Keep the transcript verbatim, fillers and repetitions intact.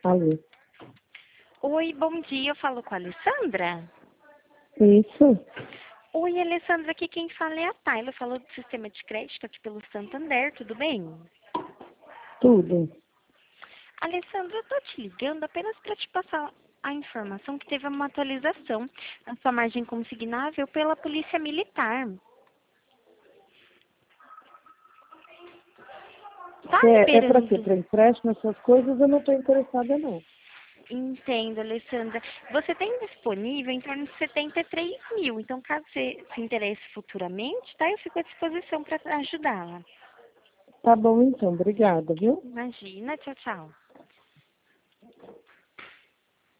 Alô? Oi, bom dia. Eu falo com a Alessandra. Isso? Oi, Alessandra. Aqui quem fala é a Tayla. Eu falo do sistema de crédito aqui pelo Santander. Tudo bem? Tudo. Alessandra, eu tô te ligando apenas para te passar a informação que teve uma atualização na sua margem consignável pela Polícia Militar. Tá É, é para quê? liberando. Para empréstimo, essas coisas eu não estou interessada, não. Entendo, Alessandra. Você tem disponível em torno de setenta e três mil. Então, caso você se interesse futuramente, tá? Eu fico à disposição para ajudá-la. Tá bom, então. Obrigada, viu? Imagina. Tchau, tchau.